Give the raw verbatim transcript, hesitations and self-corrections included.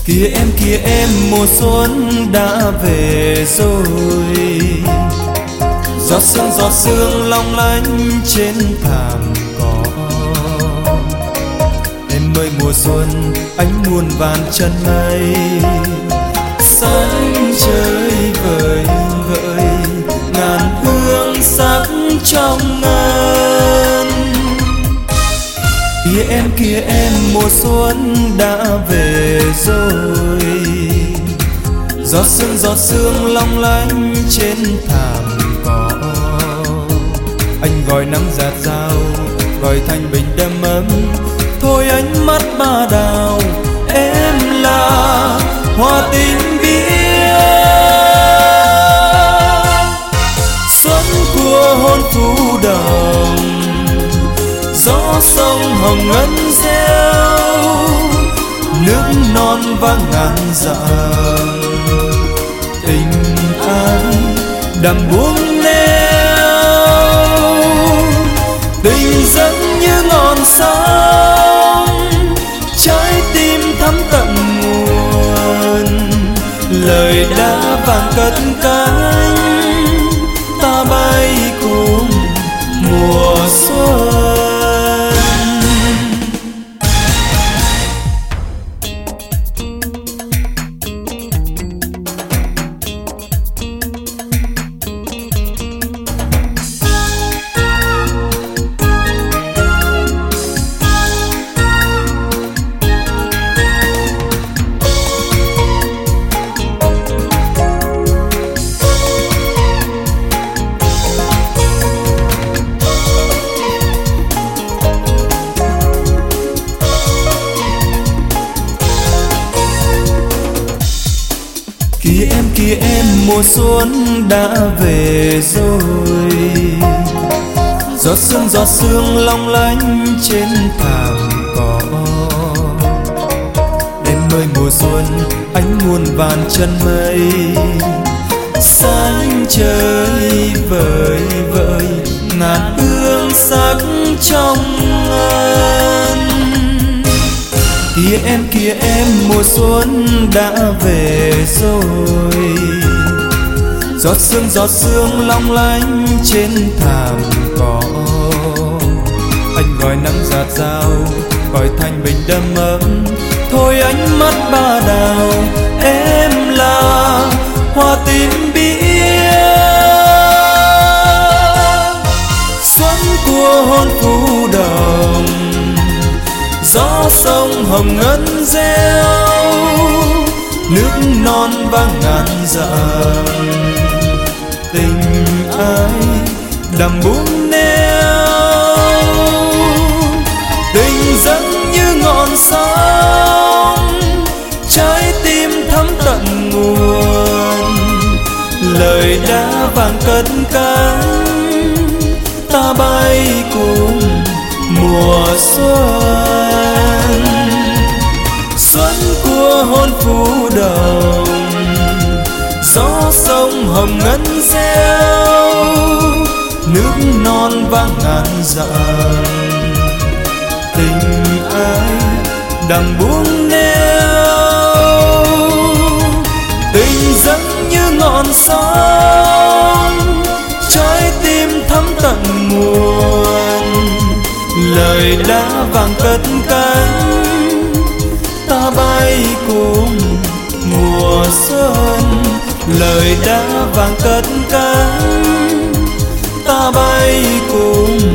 Kìa em kìa em, mùa xuân đã về rồi. Giọt sương giọt sương long lanh trên thảm cỏ. Em ơi mùa xuân, ánh muôn vàn chân mây. Xanh trời vời vợi, ngàn hương sắc trong ngân. Kìa em kìa em, mùa xuân đã về rồi. Giọt sương giọt sương long lanh trên thảm cỏ. Anh gọi nắng rạt rào, gọi thanh bình đầm ấm. Thôi ánh mắt ba đào, em là hoa tình biếc. Xuân của hôn phú đồng, gió sông hồng ngân reo. Nước non vang ngàn dặm, tình ai đầm buông neo. Tình dẫn như ngọn sóng, trái tim thắm tận nguồn. Lời đã vàng cất cánh, ta bay cùng mùa xuân. Kìa em kìa em, mùa xuân đã về rồi. Giọt sương giọt sương long lanh trên thảm cỏ. Em ơi mùa xuân, ánh muôn vàn chân mây. Xanh trời vời vợi, ngàn hương sắc trong ngân. Kìa em kìa em, mùa xuân đã về rồi. Giọt sương giọt sương long lanh trên thảm cỏ. Anh gọi nắng rạt rào, gọi thanh bình đầm ấm. Thôi ánh mắt ba đào, em là hoa tím biếc. Xuân của hôn phú đồng, gió sông hồng ngân reo. Nước non vang ngàn dặm, tình ai đầm buông neo. Tình dẫn như ngọn sóng, trái tim thắm tận nguồn. Lời đã vàng cất cánh, ta bay cùng mùa xuân. Xuân của hôn phú đồng, gió sông hồng ngân reo. Nước non vang ngàn dặm, tình ai đầm buông neo. Tình dẫn như ngọn sóng, trái tim thắm tận nguồn. Lời đã vàng cất cánh, ta bay cùng mùa xuân. Lời đã vàng cất cánh, ta bay cùng